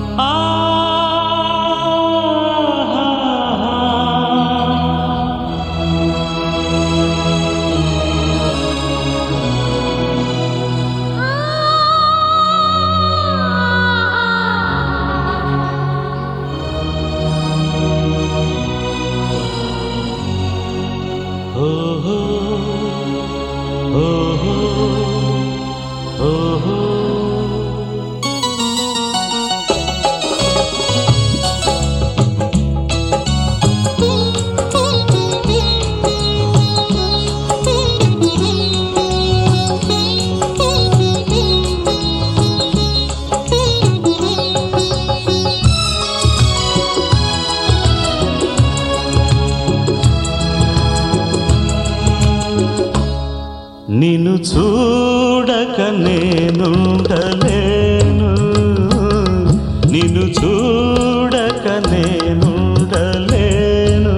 నిన్ను చూడక నేనుండలేను, నిన్ను చూడక నేనుండలేను.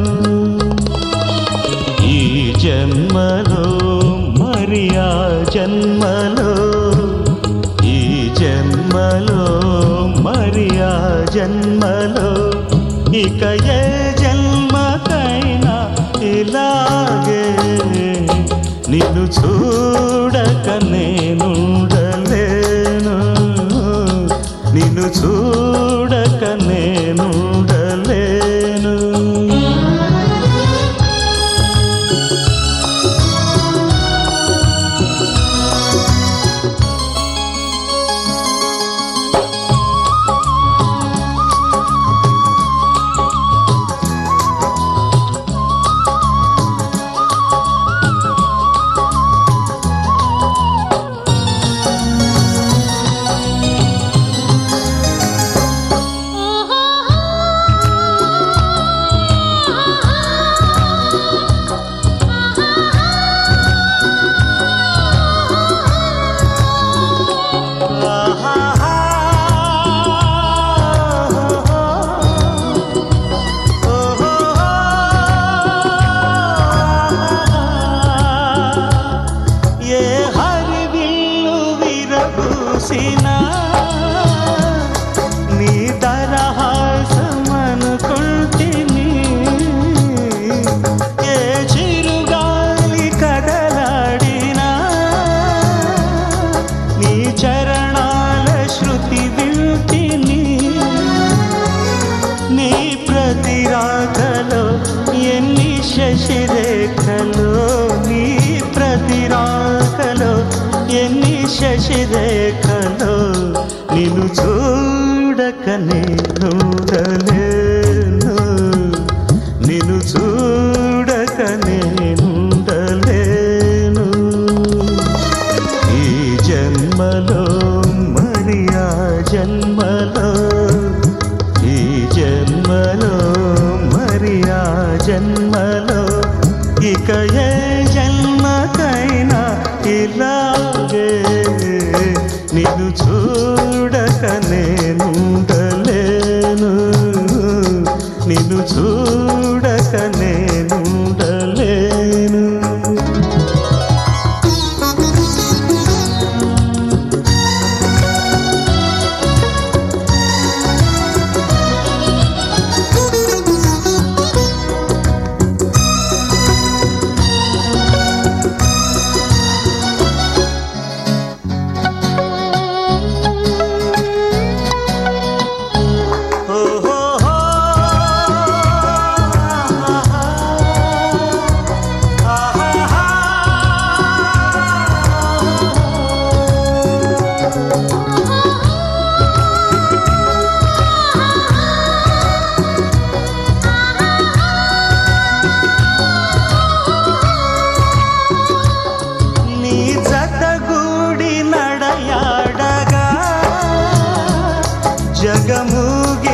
ఈ జన్మలో మరి ఆ జన్మలో, ఈ జన్మలో మరి ఆ జన్మలో, ఇక ఏ జన్మకైనా ఇలాగే నిన్ను చూడక నేనుండలేను, నిన్ను చూడక నేనుండలేను. నీ దరహాసమనుకుంటిని, ఏ చిరుగాలి కదలాడినా నీ చరణాల శృతి వింటిని. నీ ప్రతి రాకలో ఎన్ని శశిరేఖలో, నీ ప్రతి రాకలో ఎన్ని శశిరేఖలో, నిన్ను చూడక నేనుండలేను, నిన్ను చూడక నేనుండలేను. ఈ జన్మలో మరి ఆ జన్మలో, ఈ జన్మలో మరి ఆ జన్మలో, ఇక ఏ జన్మకైనా ఇలాగే నిన్ను చూడక నేనుండలేను, నిన్ను చూడక నేనుండలేను. జగముగి